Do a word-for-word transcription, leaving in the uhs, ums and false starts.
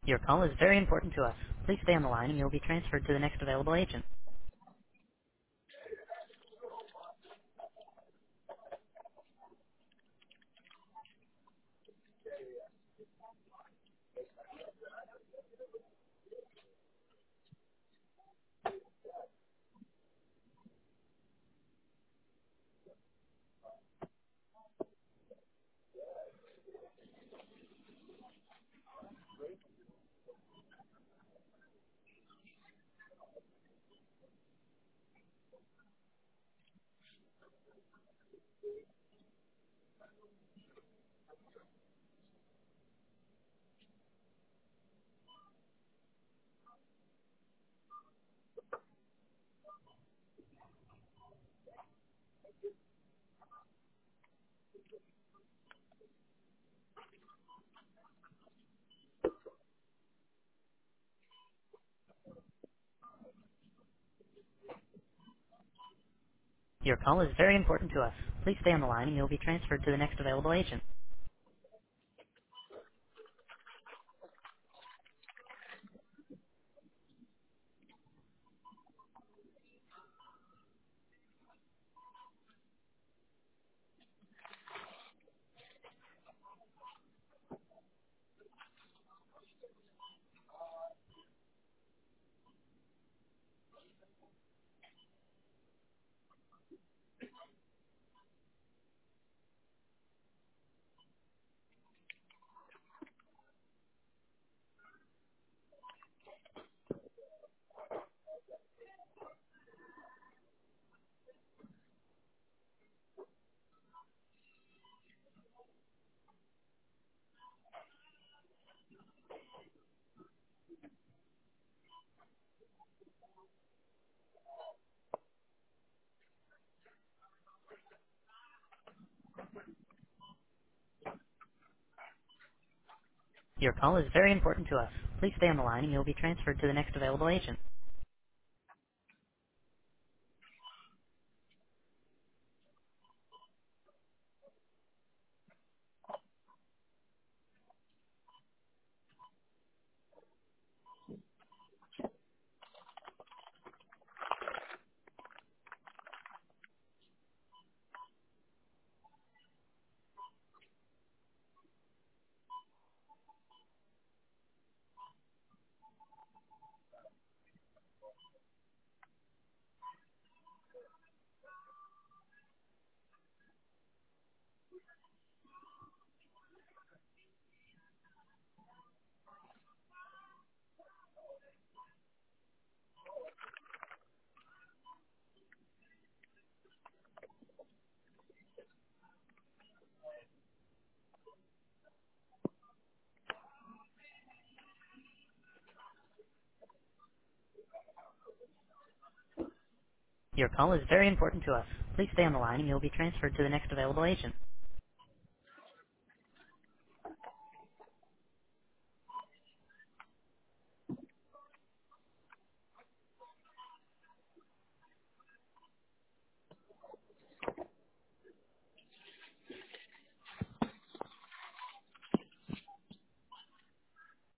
Your call is very important to us. Please stay on the line and you'll be transferred to the next available agent. Your call is very important to us. Please stay on the line and you'll be transferred to the next available agent. Your call is very important to us. Please stay on the line and you'll be transferred to the next available agent. Your call is very important to us. Please stay on the line and you'll be transferred to the next available agent.